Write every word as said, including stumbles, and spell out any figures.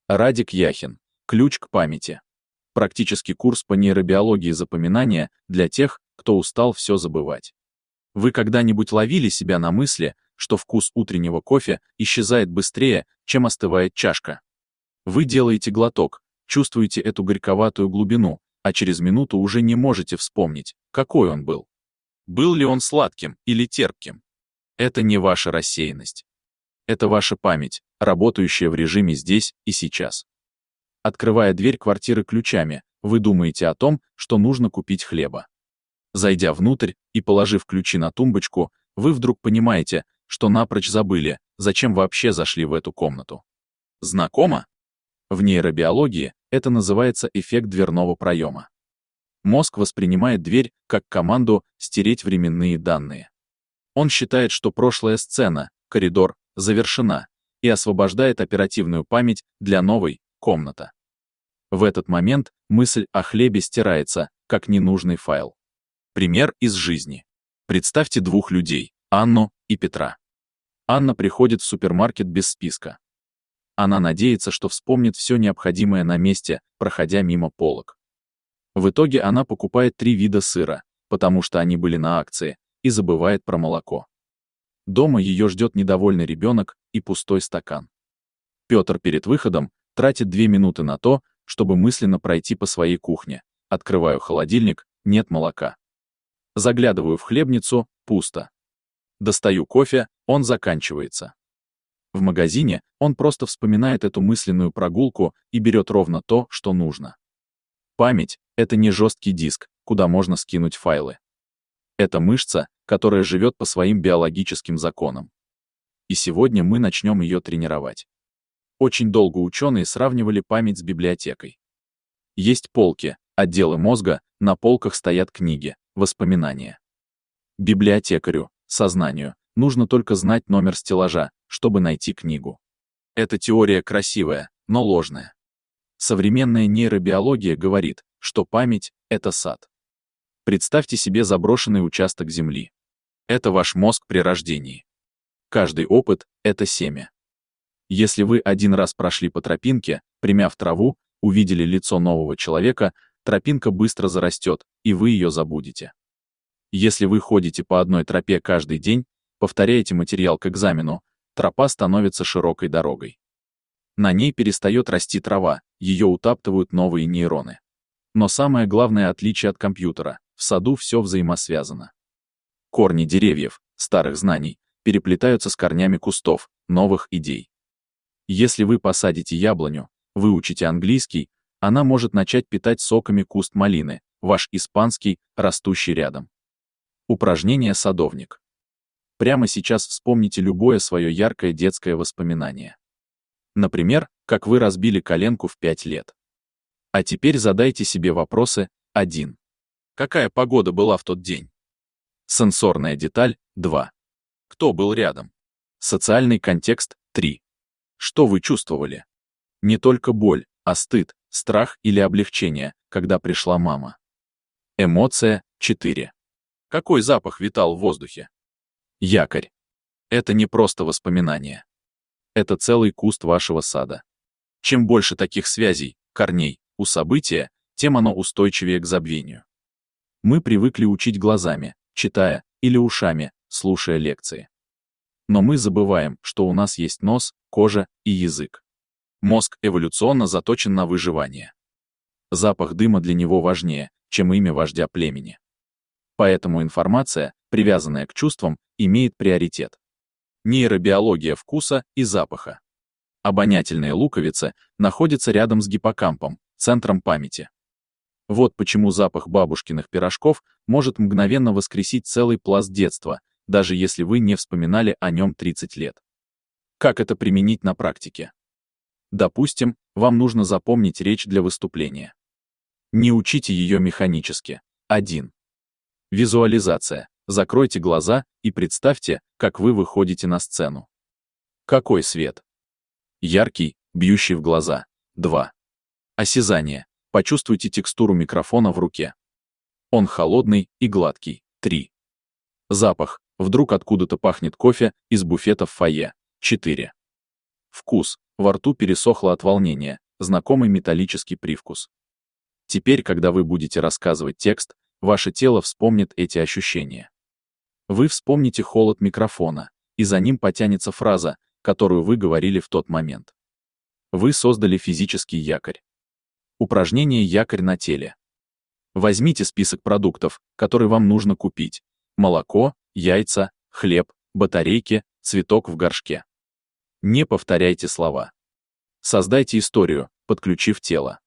Радик Яхин. Ключ к памяти. Практический курс по нейробиологии запоминания для тех, кто устал все забывать. Вы когда-нибудь ловили себя на мысли, что вкус утреннего кофе исчезает быстрее, чем остывает чашка? Вы делаете глоток, чувствуете эту горьковатую глубину, а через минуту уже не можете вспомнить, какой он был. Был ли он сладким или терпким? Это не ваша рассеянность. Это ваша память, работающая в режиме здесь и сейчас. Открывая дверь квартиры ключами, вы думаете о том, что нужно купить хлеба. Зайдя внутрь и положив ключи на тумбочку, вы вдруг понимаете, что напрочь забыли, зачем вообще зашли в эту комнату. Знакомо? В нейробиологии это называется эффект дверного проема. Мозг воспринимает дверь как команду «стереть временные данные». Он считает, что прошлая сцена, коридор, завершена, и освобождает оперативную память для новой, комната. В этот момент мысль о хлебе стирается, как ненужный файл. Пример из жизни. Представьте двух людей, Анну и Петра. Анна приходит в супермаркет без списка. Она надеется, что вспомнит все необходимое на месте, проходя мимо полок. В итоге она покупает три вида сыра, потому что они были на акции, и забывает про молоко. Дома ее ждет недовольный ребенок и пустой стакан. Петр перед выходом тратит две минуты на то, чтобы мысленно пройти по своей кухне. Открываю холодильник, нет молока. Заглядываю в хлебницу, пусто. Достаю кофе, он заканчивается. В магазине он просто вспоминает эту мысленную прогулку и берет ровно то, что нужно. Память — это не жесткий диск, куда можно скинуть файлы. Это мышца, которая живет по своим биологическим законам. И сегодня мы начнем ее тренировать. Очень долго ученые сравнивали память с библиотекой. Есть полки, отделы мозга, на полках стоят книги, воспоминания. Библиотекарю, сознанию, нужно только знать номер стеллажа, чтобы найти книгу. Эта теория красивая, но ложная. Современная нейробиология говорит, что память — это сад. Представьте себе заброшенный участок земли. Это ваш мозг при рождении. Каждый опыт — это семя. Если вы один раз прошли по тропинке, примяв траву, увидели лицо нового человека, тропинка быстро зарастет, и вы ее забудете. Если вы ходите по одной тропе каждый день, повторяете материал к экзамену, тропа становится широкой дорогой. На ней перестает расти трава, ее утаптывают новые нейроны. Но самое главное отличие от компьютера — в саду все взаимосвязано. Корни деревьев, старых знаний, переплетаются с корнями кустов, новых идей. Если вы посадите яблоню, выучите английский, она может начать питать соками куст малины, ваш испанский, растущий рядом. Упражнение «Садовник». Прямо сейчас вспомните любое свое яркое детское воспоминание. Например, как вы разбили коленку в пять лет. А теперь задайте себе вопросы. один. Какая погода была в тот день? Сенсорная деталь. два. Кто был рядом? Социальный контекст. три. Что вы чувствовали? Не только боль, а стыд, страх или облегчение, когда пришла мама. Эмоция. четыре. Какой запах витал в воздухе? Якорь. Это не просто воспоминание. Это целый куст вашего сада. Чем больше таких связей, корней, у события, тем оно устойчивее к забвению. Мы привыкли учить глазами, читая, или ушами, слушая лекции. Но мы забываем, что у нас есть нос, кожа и язык. Мозг эволюционно заточен на выживание. Запах дыма для него важнее, чем имя вождя племени. Поэтому информация, привязанная к чувствам, имеет приоритет. Нейробиология вкуса и запаха. Обонятельные луковицы находятся рядом с гиппокампом, центром памяти. Вот почему запах бабушкиных пирожков может мгновенно воскресить целый пласт детства, даже если вы не вспоминали о нем тридцать лет. Как это применить на практике? Допустим, вам нужно запомнить речь для выступления. Не учите ее механически. один. Визуализация. Закройте глаза и представьте, как вы выходите на сцену. Какой свет? Яркий, бьющий в глаза. два. Осязание. Почувствуйте текстуру микрофона в руке. Он холодный и гладкий. три. Запах. Вдруг откуда-то пахнет кофе из буфета в фойе. четыре. Вкус. Во рту пересохло от волнения, знакомый металлический привкус. Теперь, когда вы будете рассказывать текст, ваше тело вспомнит эти ощущения. Вы вспомните холод микрофона, и за ним потянется фраза, которую вы говорили в тот момент. Вы создали физический якорь. Упражнение «Якорь на теле». Возьмите список продуктов, которые вам нужно купить. Молоко, яйца, хлеб, батарейки, цветок в горшке. Не повторяйте слова. Создайте историю, подключив тело.